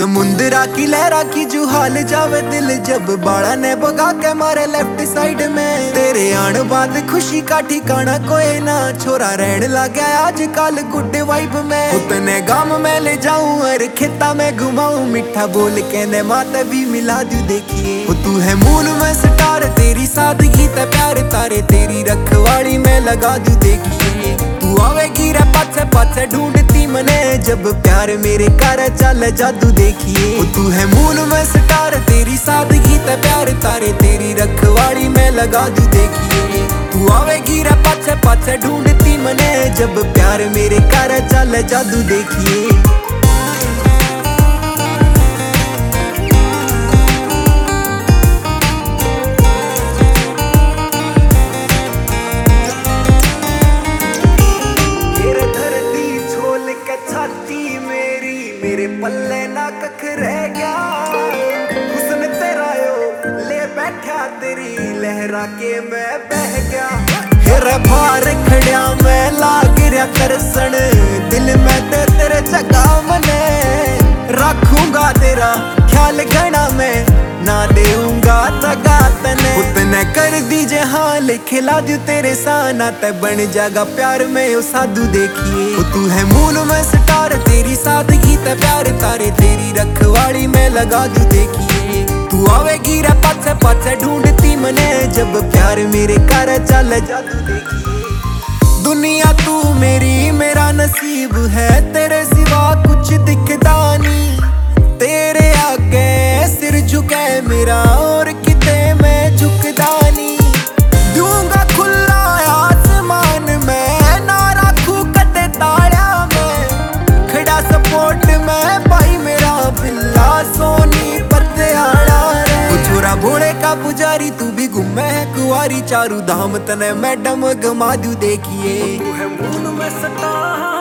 समुंदरा की लहरा की जुहाल जावे दिल जब बाड़ा ने बगा के मारे लेफ्ट साइड में। तेरे आने बाद खुशी का ठिकाना कोई ना, छोरा रहन लग गया आजकल गुड वाइब में। उतने गांव में ले जाऊं और खेता में घुमाऊं, मीठा बोल के ने माता भी मिला दू देखिए। तू है मून में स्टार, तेरी सादगी ते प्यार तारे, तेरी रखवाड़ी में लगा दू देखिए। तू आवेगी रे पाछे पाछे ढूंढती मने, जब प्यार मेरे कर चल जादू देखिए। तू है मून में स्टार, तेरी सादगी ते प्यार तारे, तेरी रखवाड़ी में लगा दू देखिए। तू आवेगी रे पाछे पाछे ढूंढती मने, जब प्यार मेरे कर चल जादू देखिए। मेरे पल्ले ना कख रह गया, हुस्न तेरा यो ले बैठा, तेरी लहरा के मैं बह गया। हेरे भार खड़िया मैं लाग रहा तरसन, दिल में ते तेरे जगह मने, रखूंगा तेरा ख्याल घना में, ना देऊंगा तगा तने। उतने कर दीजे हाँ लिखला दू तेरे साना, ते बन जागा प्यार में ओ साधु देखिए। तू है मून में स्टार, तेरी सादगी ते प्यार तारे, तेरी रखवाड़ी में लगा दू देखिए। तू आवेगी रे पाछे पाछे ढूंढती मने, जब प्यार मेरे कर चल जादू देखिए। दुनिया तू मेरी मेरा नसीब है, तेरे सिवा कुछ दिखता नहीं, तेरे आगे सिर झुके मेरा और किते मैं झुकदा नहीं। दूंगा खुला आसमान में, ना रखू कदे ताड़ा में, खड़ा सपोर्ट में भाई मेरा बिल्ला सोनी पतियाड़ा रे। छोरा भोले का पुजारी तू भी घूमे है कुआरी, चारू धाम तने मैडम गमा दू देखिए। तू है मून में सटा,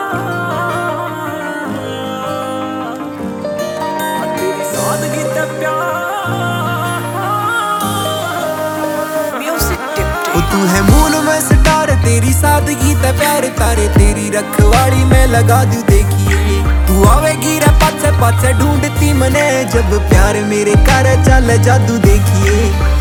तू है मून में स्टार, तेरी सादगी ते प्यार तारे, तेरी रखवाड़ी में लगा दू देखिए। तू आवेगी रे पाछे पाछे ढूंढती मने, जब प्यार मेरे कर चल जादू देखिए।